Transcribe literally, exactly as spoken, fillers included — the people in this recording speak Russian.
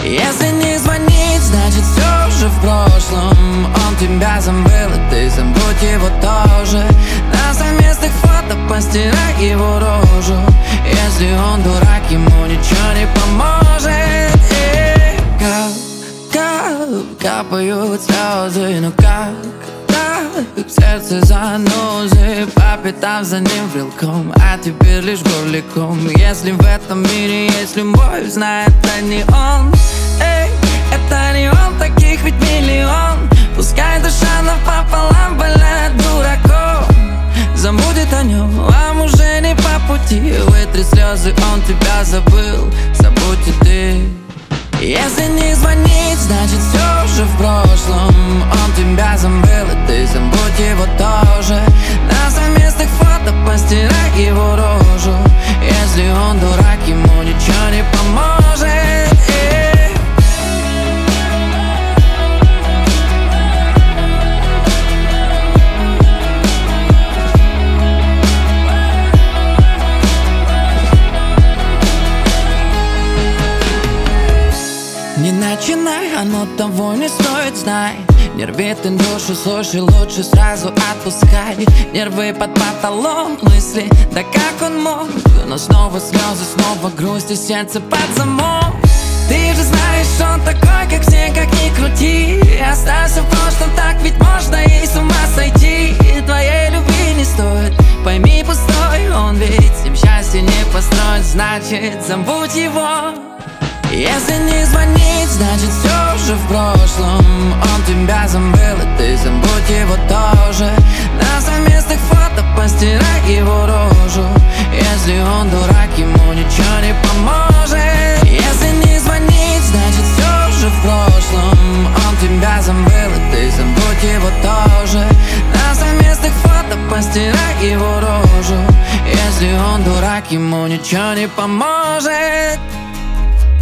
Если не звонить, значит все уже в прошлом. Он тебя забыл, и ты забудь его тоже. На совместных фото постирай его рожу. Если он дурак, ему ничего не поможет. И кап, кап, капают слезы, ну как так? В сердце занозы, по пятам за ним брелком, а теперь лишь горликом. Если в этом мире есть любовь, знает это не он. Эй, это не он, таких ведь миллион. Пускай душа напополам больная дураком. Забудет о нем, вам уже не по пути. Вытри слезы, он тебя забыл, забудь и ты. Если не звонить, значит все уже в прошлом. Он тебя забыл, и ты забудь его тоже. На совместных фото постирай его рожу. Если он дурак, ему ничего не поможет. Не начинай, оно того не стоит, знай. Не рви ты душу, слушай, лучше сразу отпускай. Нервы под потолок, мысли, да как он мог. Но снова слезы, снова грусть и сердце под замок. Ты же знаешь, он такой, как все, как ни крути. Оставься в прошлом, так ведь можно и с ума сойти. Твоей любви не стоит, пойми, пустой он. Ведь им счастье не построить, значит забудь его. Если не звонить, значит все уже в прошлом. Он тебя забыл, и ты забудь его тоже. На совместных фото постирай его рожу. Если он дурак, ему ничего не поможет. Если не звонить, значит все уже в прошлом. Он тебя забыл, и ты забудь его тоже. На совместных фото постирай его рожу. Если он дурак, ему ничего не поможет.